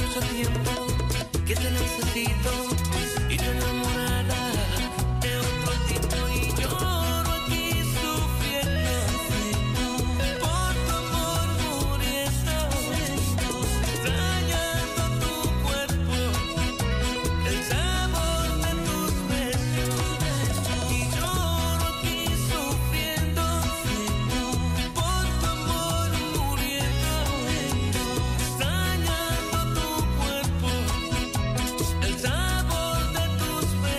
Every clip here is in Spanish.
mucho tiempo que te necesito y te enamorada de otro tipo y lloro aquí sufriendo por tu amor muriendo, extrañando tu cuerpo, el sabor de tus besos y lloro aquí sufriendo por tu amor muriendo, extrañando tu cuerpo, el sabor de tus besos.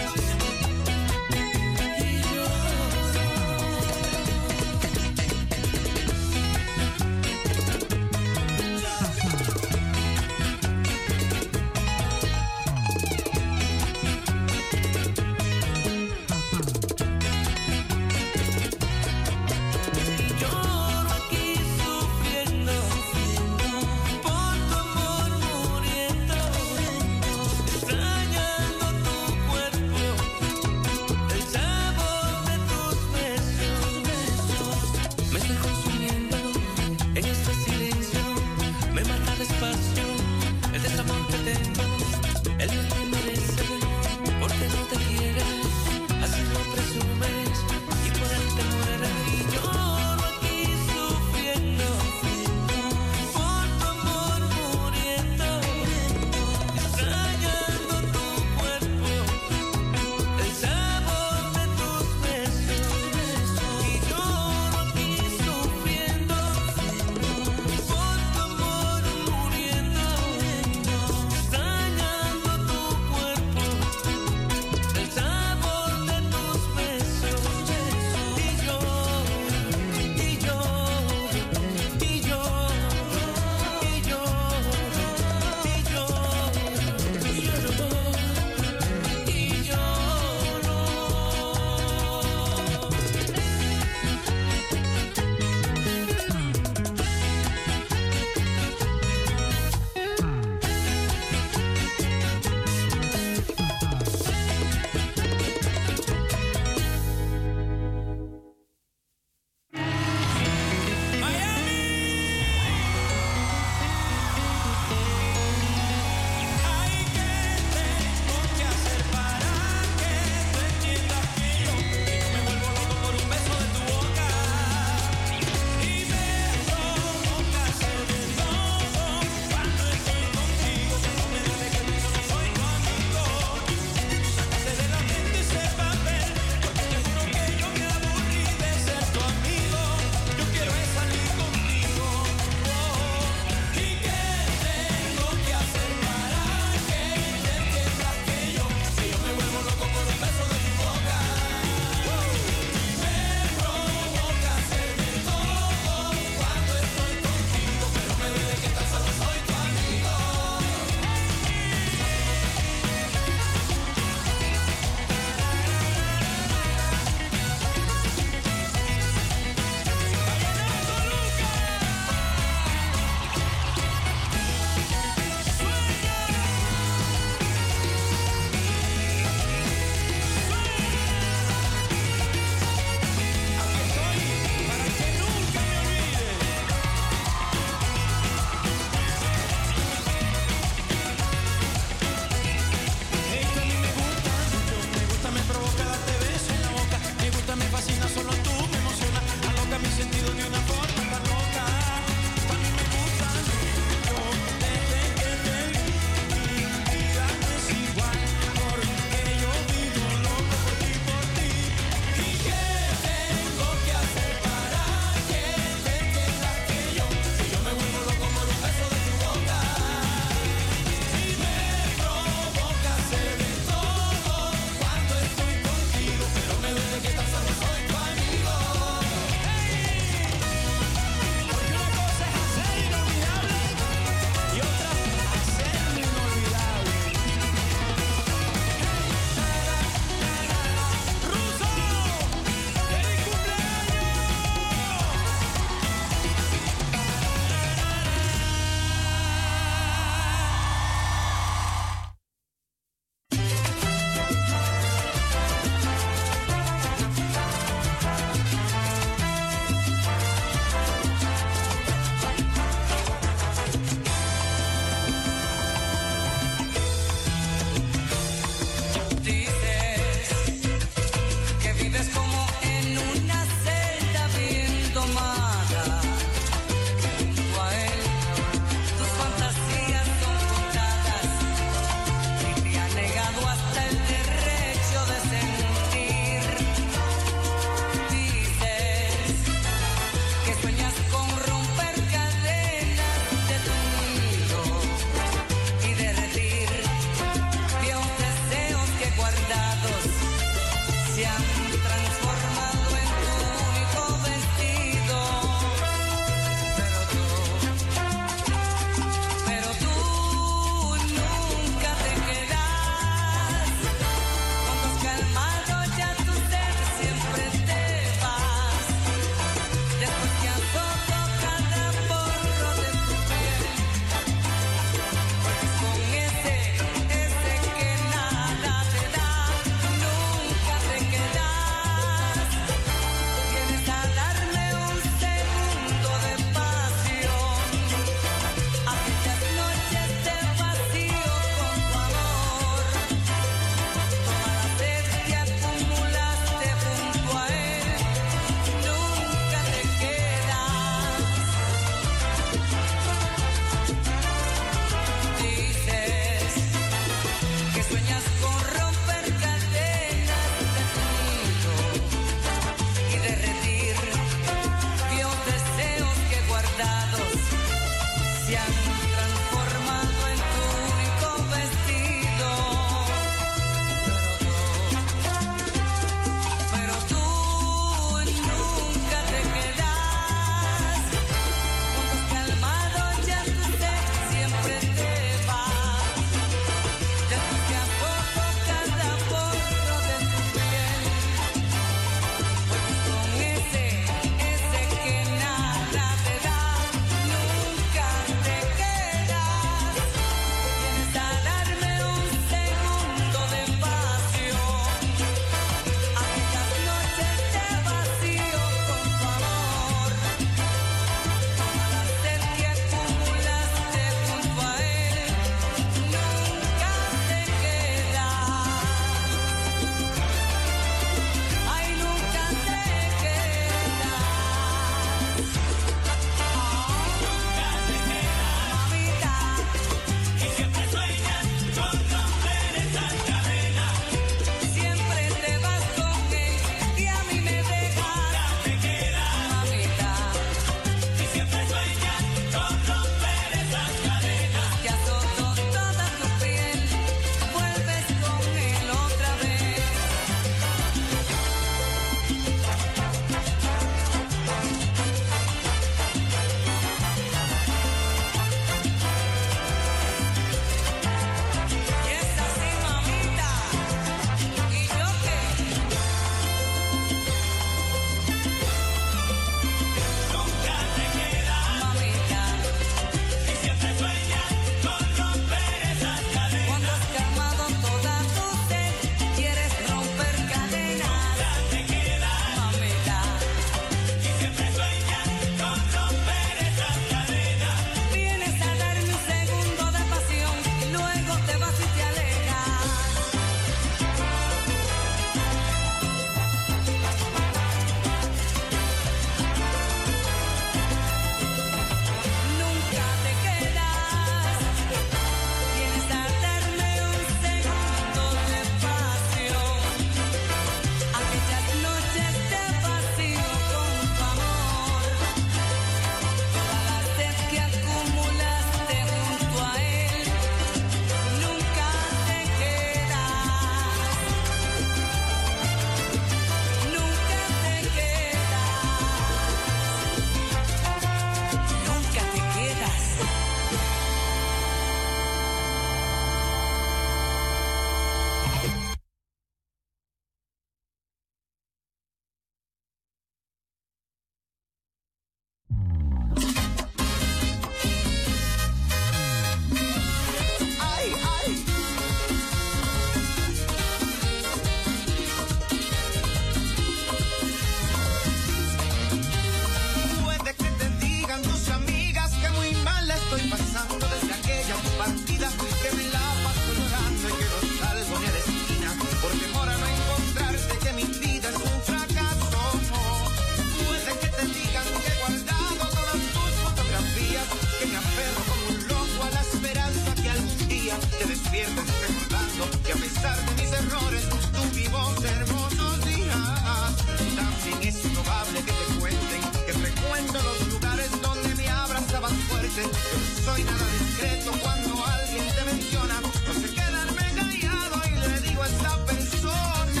pasando desde aquella partida que me la paso llorando y que no salgo ni a la esquina por temor a no encontrarte, que mi vida es un fracaso. Puede que te digan que he guardado todas tus fotografías, que me aferro como un loco a la esperanza que algún día te despiertes recordando que a pesar de mis errores tú vivos hermosos días. También es probable que te cuenten que frecuento los lugares donde me abrazabas fuerte. Yo no soy nada discreto cuando alguien te menciona, no sé quedarme callado y le digo a esa persona,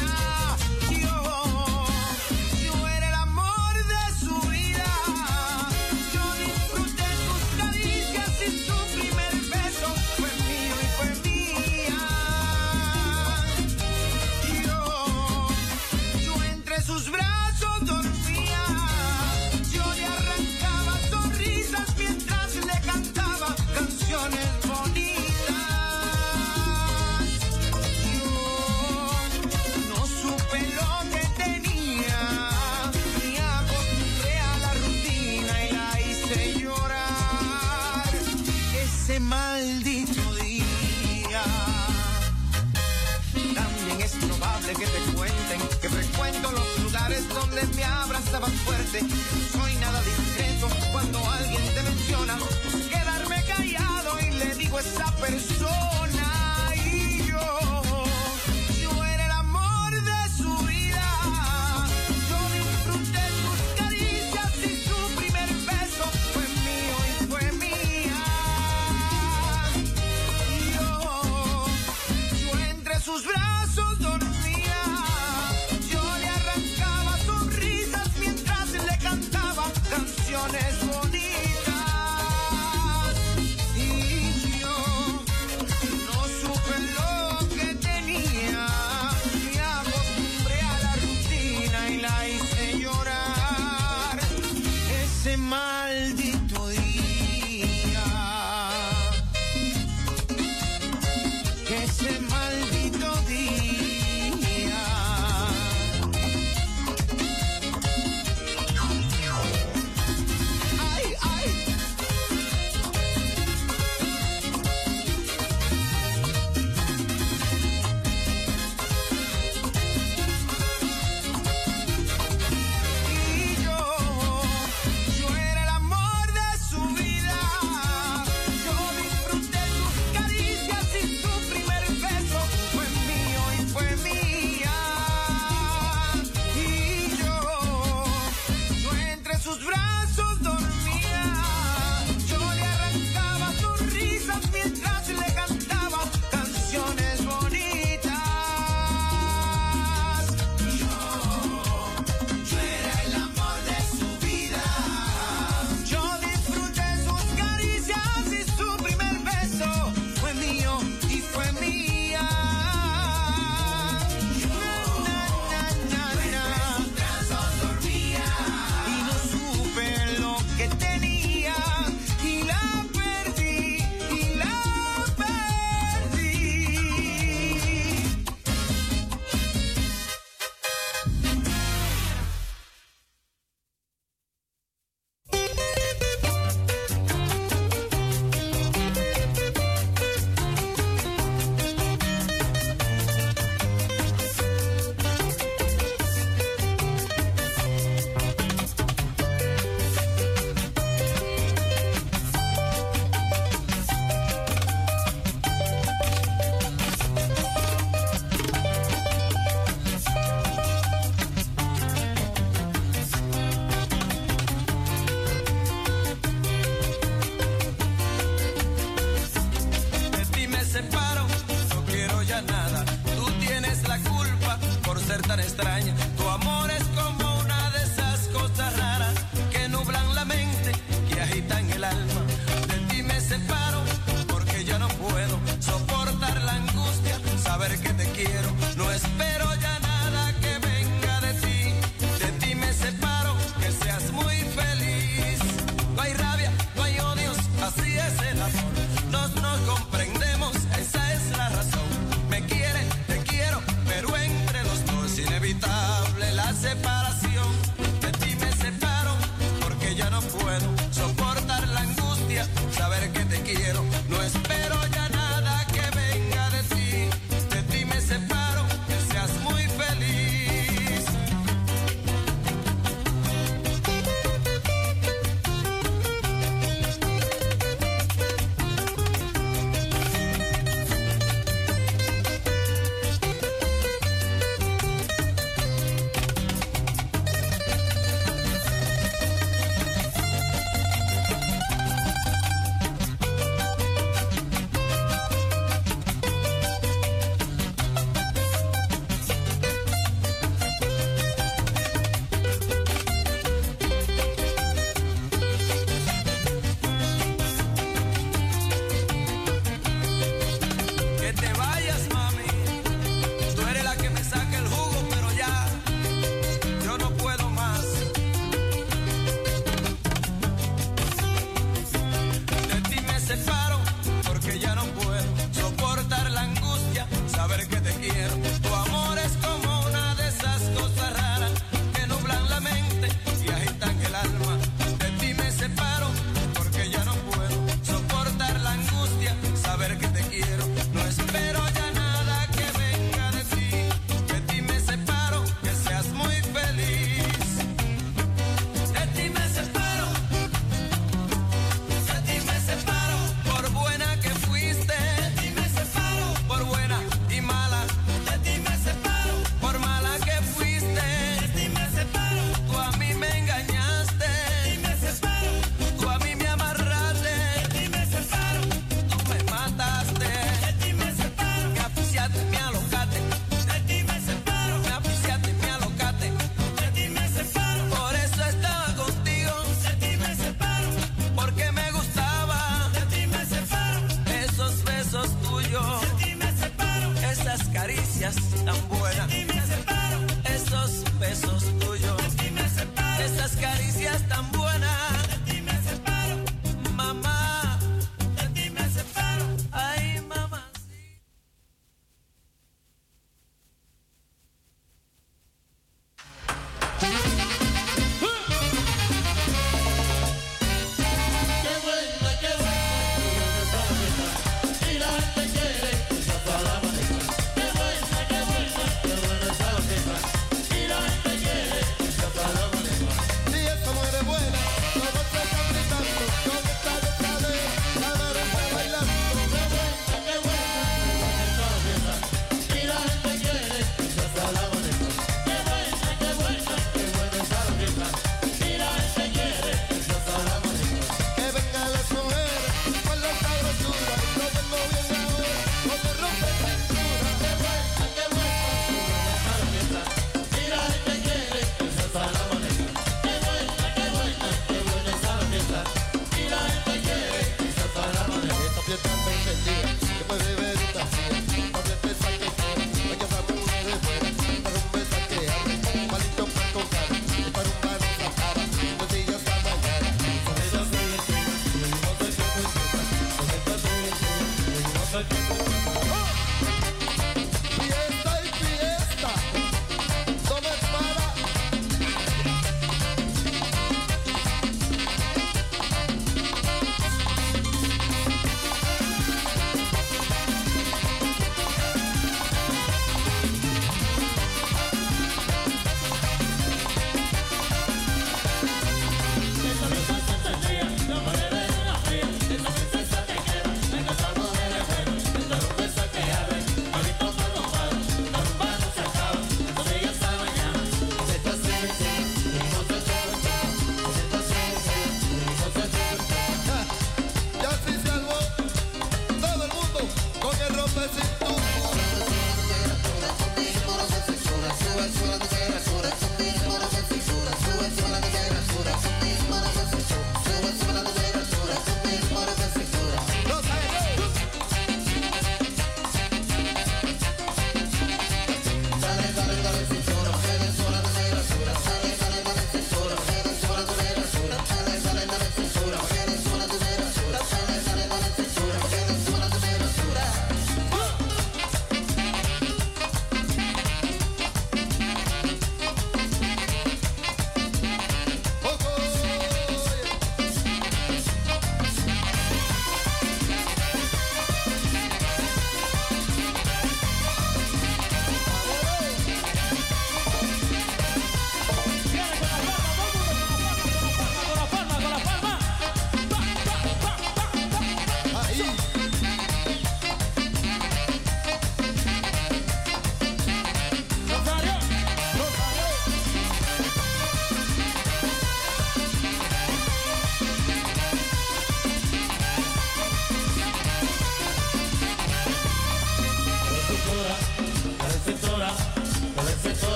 yo era el amor de su vida. Yo disfruté tus caricias y su primer beso fue mío y fue mía. Yo entre sus brazos dormía, yo le arrancaba sonrisas mientras le cantaba canciones bonitas. Yo no supe lo que tenía, me acostumbré a la rutina y la hice llorar ese maldito día. También es probable que te cuenten que frecuento los lugares donde me abrazabas fuerte. No soy nada discreto cuando alguien te menciona, no sé quedarme callado y le digo a esa persona, y yo era el amor de su vida. Yo disfruté tus caricias y su primer beso fue mío y fue mía. Yo entre sus brazos dormía, yo le arrancaba sonrisas mientras le cantaba canciones bonitas. Y yo no supe lo que tenía, me acostumbré a la rutina y la hice llorar ese maldito día. Ese maldito día. Ay, ay. Y yo era el amor de su vida. Yo disfruté sus caricias y su primer beso fue mío y fue mía. Y yo entre sus brazos dormía, yo le arrancaba sonrisas mientras le cantaba canciones bonitas. Yo era el amor de su vida. Yo disfruté sus caricias y su primer beso fue mío y fue mía. Y no supe lo que tenía y la perdí, y la perdí. De ti me separo, no quiero ya nada. Tú tienes la culpa por ser tan extraña. Tu amor es como una de esas cosas raras que nublan la mente, que agitan el alma. De ti me separo porque ya no puedo soportar la angustia, saber que te quiero. No espero ya nada que venga de ti. De ti me separo, que seas muy feliz. No hay rabia, no hay odios, así es el amor. Nos comprendemos, esa es la razón. Me quiere, te quiero, pero entre los dos es inevitable. espero ya nada que venga de ti. De ti me separo, que seas muy feliz.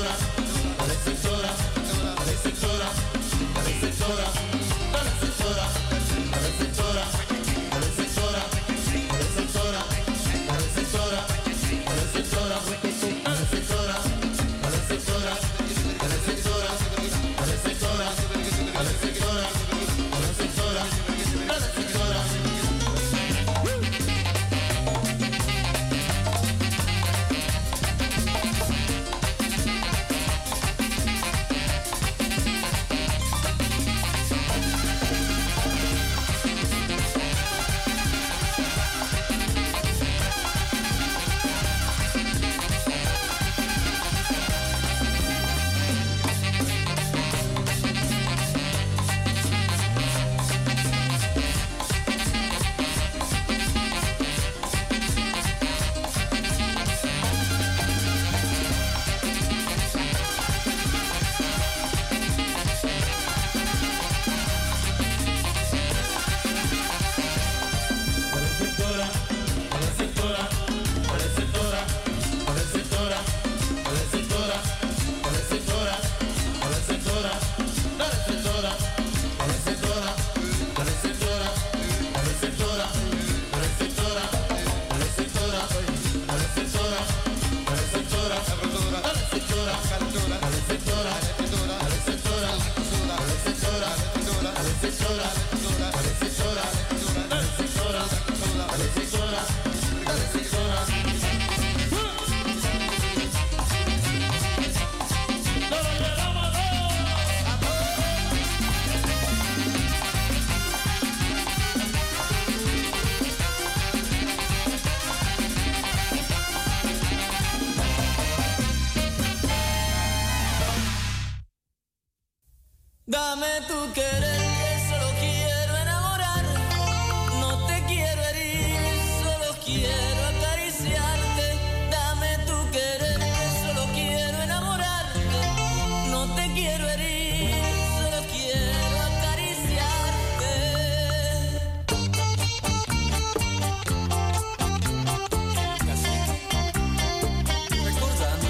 Dame tu querer, que solo quiero enamorar. No te quiero herir, solo quiero acariciarte. Dame tu querer, que solo quiero enamorarte. No te quiero herir, solo quiero acariciarte. Recordando.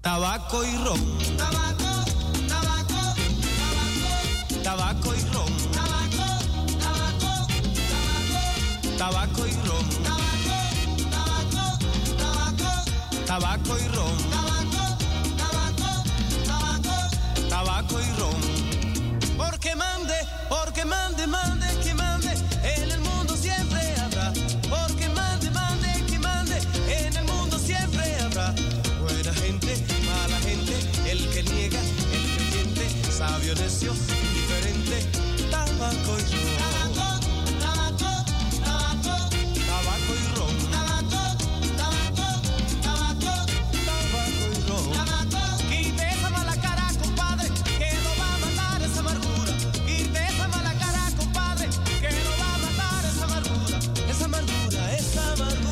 Tabaco y ron. Tabaco, tabaco, tabaco. Tabaco y ron. Tabaco, tabaco, tabaco. Tabaco y ron. Tabaco, tabaco, tabaco. Tabaco y ron. Tabaco, tabaco, tabaco. Tabaco y ron. Porque mande, mande, que mande. En el mundo siempre habrá. Porque mande, mande, que mande. En el mundo siempre habrá. Buena gente, mala gente, el que niega, el que miente, sabio, necio, diferente, tabaco y ron. Tabaco, tabaco, tabaco, tabaco y ron. Tabaco, tabaco, tabaco, tabaco y ron. Tabaco. Quite esa mala cara, compadre, que lo va a matar esa amargura. Quite esa mala cara, compadre, que lo va a matar esa amargura. Esa amargura, esa amargura.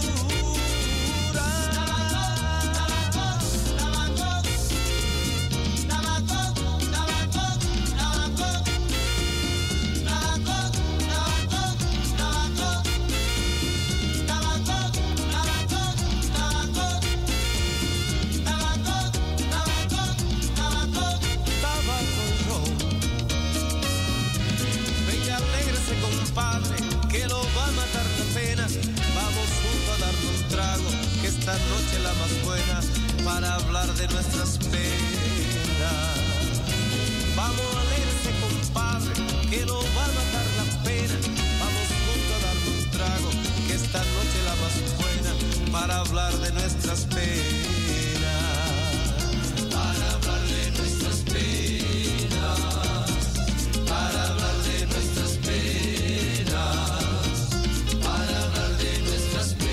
Esta noche la más buena para hablar de nuestras penas. Vamos a leerse, compadre, que no va a matar la pena. Vamos juntos a darle un trago, que esta noche la más buena para hablar de nuestras penas. Para hablar de nuestras penas. Para hablar de nuestras penas. Para hablar de nuestras penas.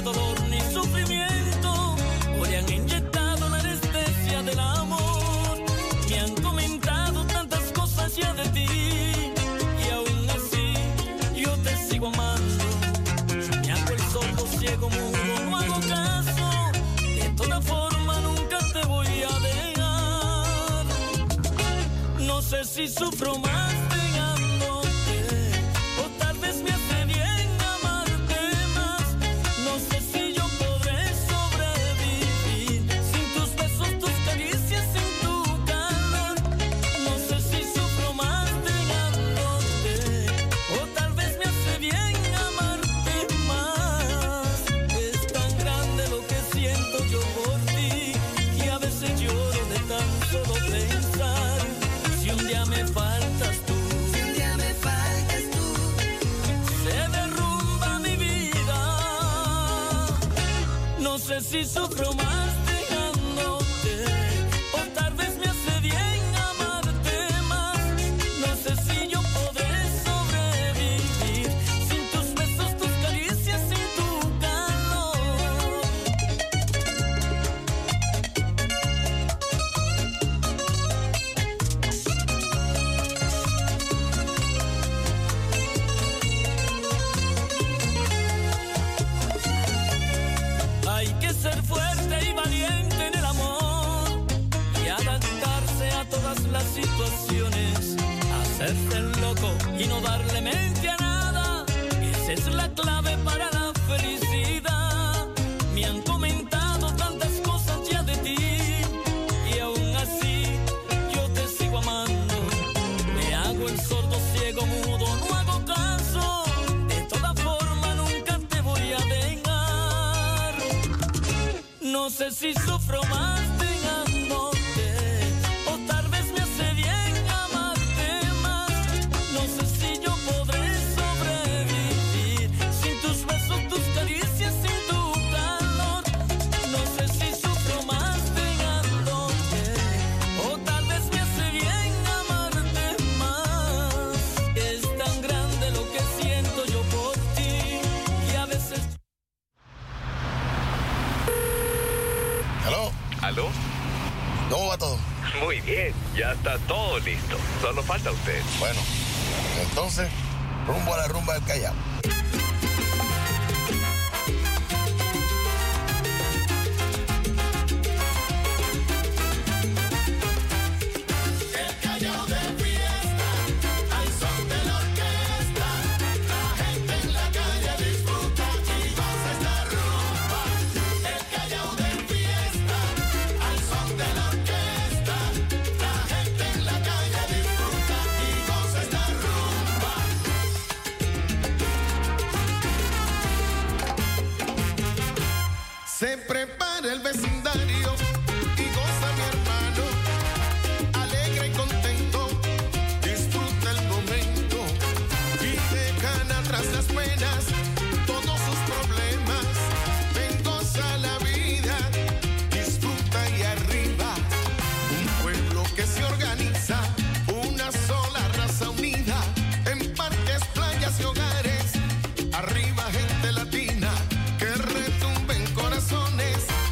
dolor ni sufrimiento. Hoy han inyectado la anestesia del amor. Me han comentado tantas cosas ya de ti. Y aún así yo te sigo amando. Me hago el sordo, ciego, mudo, no hago caso. De toda forma nunca te voy a dejar. No sé si sufro más dejándote, o tal vez me hace bien amarte más. No sé si yo podré sobrevivir sin tus besos, tus caricias, sin tu calor. No sé si sufro más dejándote, o tal vez me hace bien amarte más. Es tan grande lo que siento yo por ti, y a veces lloro de tan solo pensar. Si un día me faltas tú, se derrumba mi vida. No sé si sufro más dejándote, o tal vez me hace bien amarte más. No sé si yo podré sobrevivir sin tus besos, tus caricias, sin tu calor. Hay que ser fuerte y valiente en el amor y adaptarse a todas las situaciones, hacerse el loco y no darle mente a nada. Esa es la clave para la felicidad. Me han comentado tantas cosas ya de ti, y aún así yo te sigo amando. Me hago el sordo, ciego, mudo, no hago caso. De toda forma nunca te voy a dejar. No sé si sufro más dejándote, o tal vez me hace bien amarte más. No sé si yo podré sobrevivir sin tus besos, tus caricias, sin tu calor. No sé si sufro más dejándote, o tal vez me hace bien amarte más. Es tan grande lo que siento yo por ti, y a veces... ¿Aló? ¿Aló? ¿Cómo va todo? Muy bien, ya está todo listo. Solo falta usted. Bueno, entonces, rumbo a la rumba del Callao. Se prepara el vecindario y goza mi hermano, alegre y contento, disfruta el momento y dejan atrás las penas, todos sus problemas, ven, goza la vida, disfruta y arriba, un pueblo que se organiza, una sola raza unida, en parques, playas y hogares, arriba gente latina, que retumben corazones.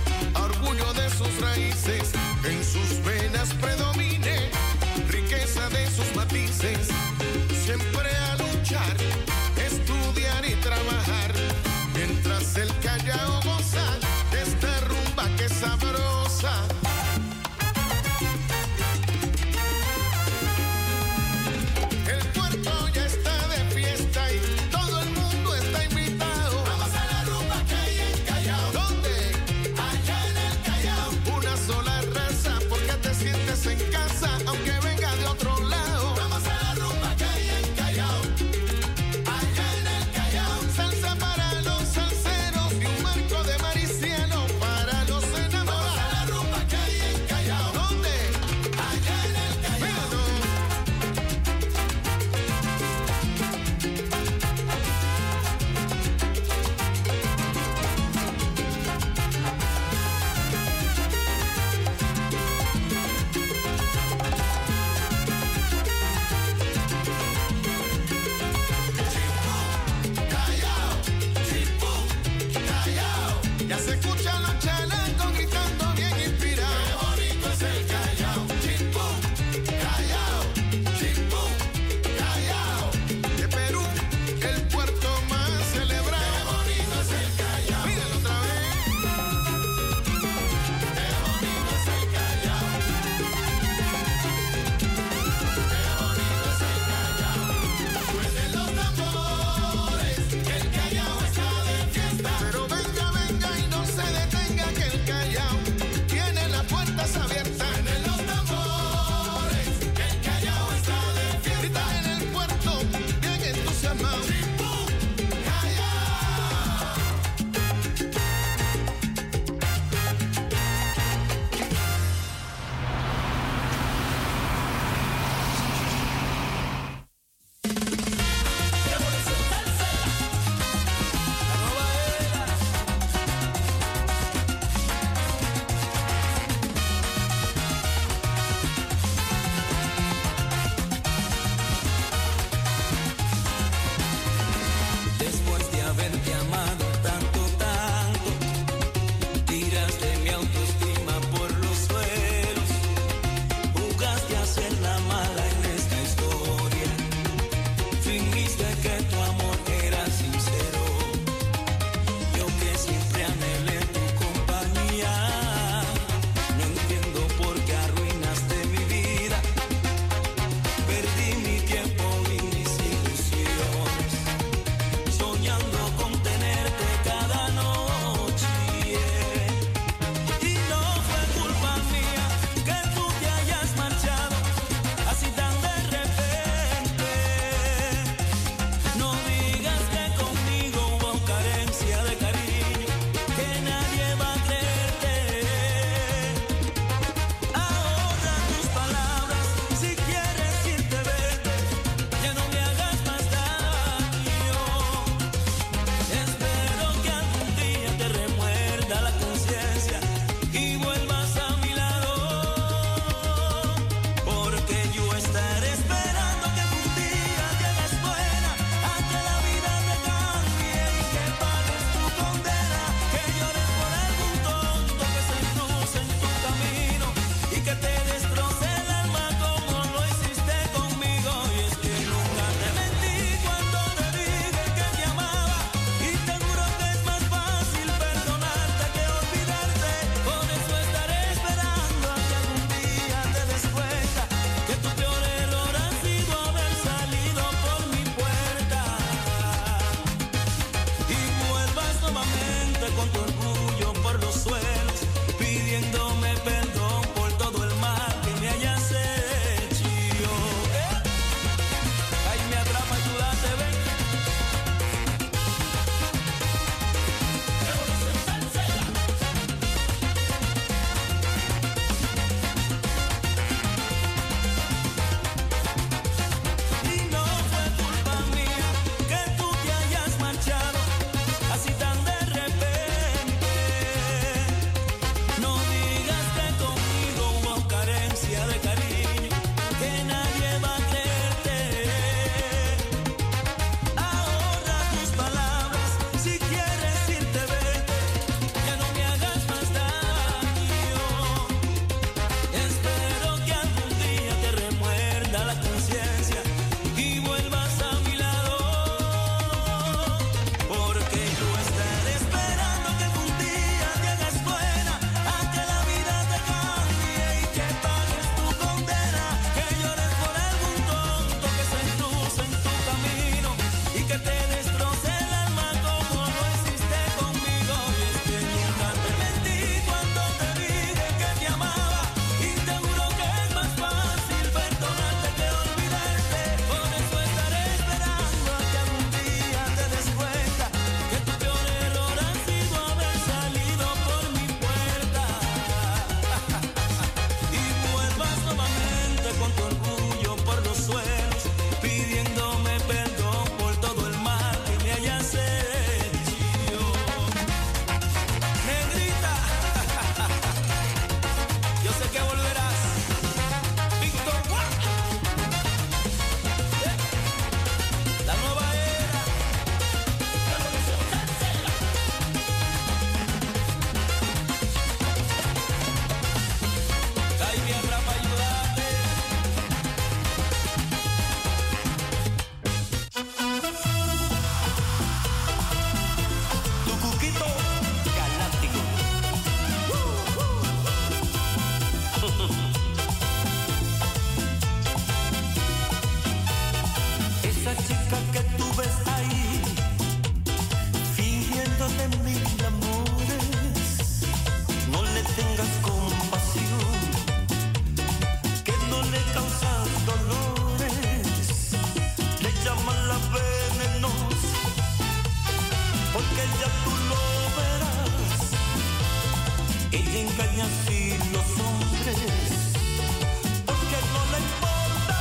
así los hombres, porque no le importa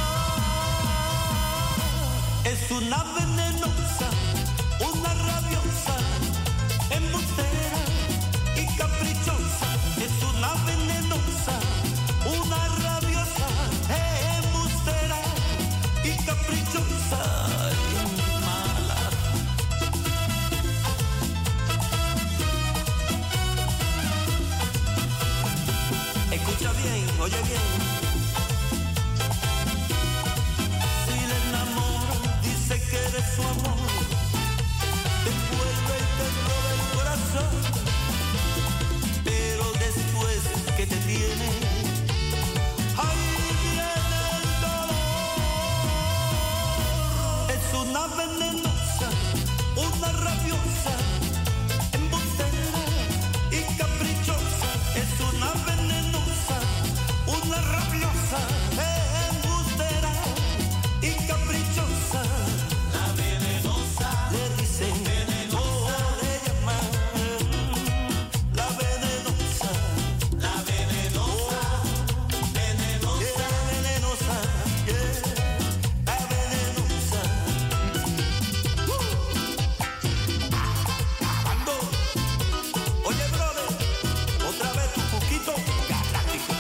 nada. Es una venenosa, una rabiosa, embustera y caprichosa. Es una venenosa, una rabiosa, embustera y caprichosa y mala. Escucha bien, oye bien. Si le enamora, dice que eres su amor, te envuelve y te roba el corazón. Pero después que te tiene, ahí viene el dolor. Es una venenosa, una rabiosa, embustera y caprichosa. Es una venenosa, una rabiosa, embustera y caprichosa. La venenosa, le dicen venenosa, le llaman la venenosa, la venenosa, venenosa, venenosa, yeah, la venenosa. Ando, oye brother, otra vez tu poquito galáctico,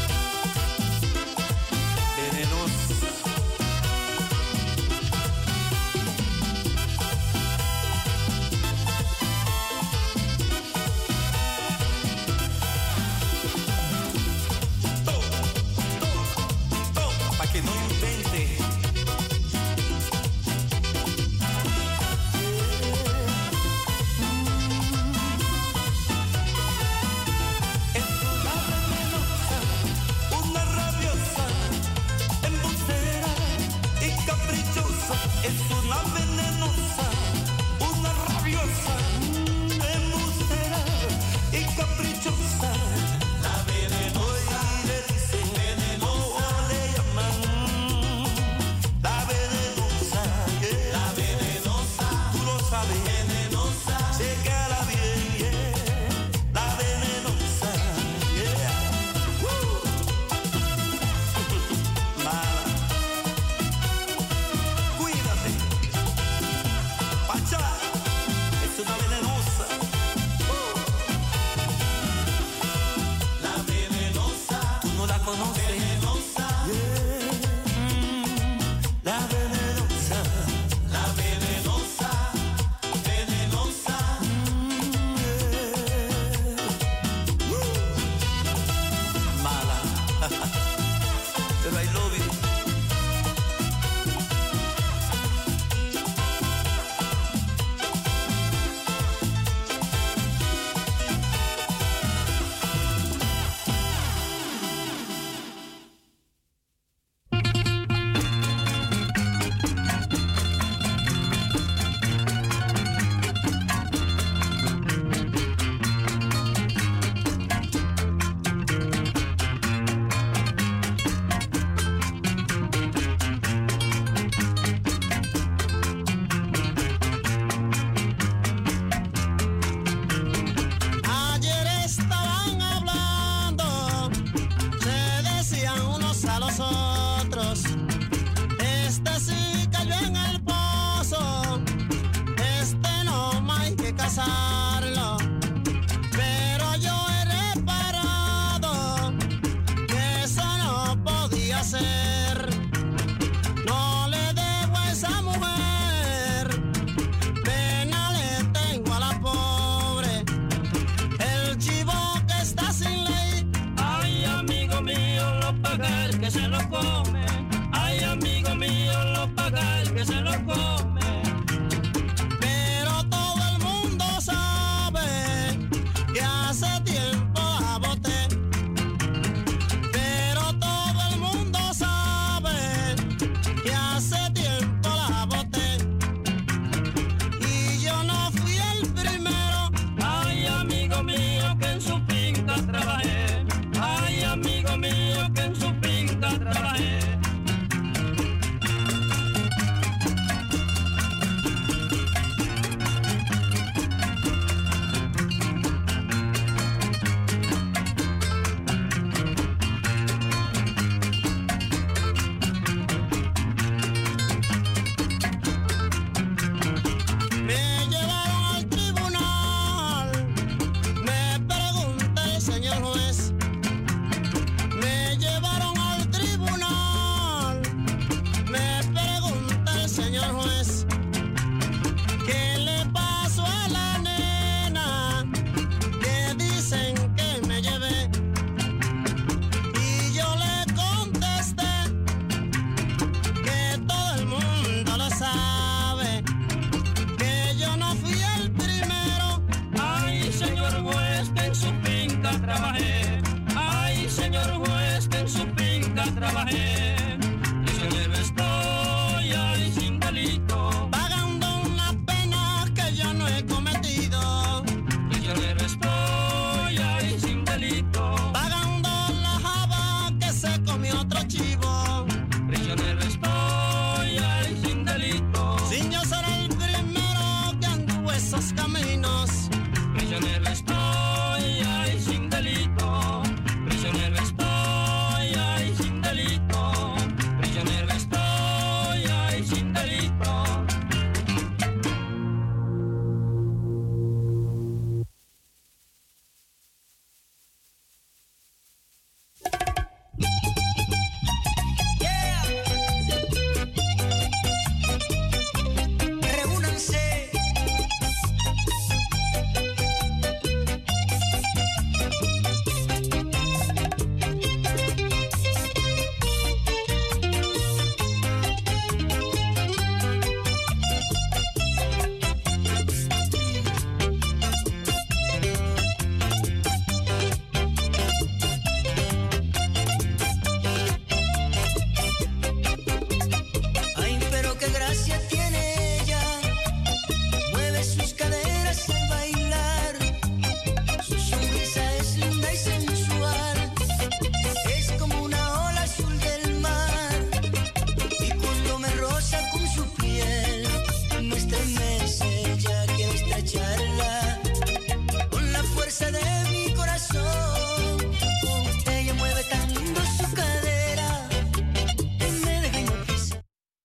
venenoso. Pa' que no invente. Es una venenosa, una rabiosa, embustera y caprichosa. Es una venenosa, una rabiosa, embustera y caprichosa. La venenosa, le dicen venenosa, le llaman la venenosa, yeah. La venenosa, tú lo sabes, venenosa, chécala bien, yeah. La venenosa, yeah. Mala. Cuídate, Pacha, es una venenosa. La venenosa, tú no la conoces. Venenosa, yeah. La venenosa, la venenosa, venenosa, yeah. Mala. Pero I love you. Ayer estaban hablando, se decían unos a los otros.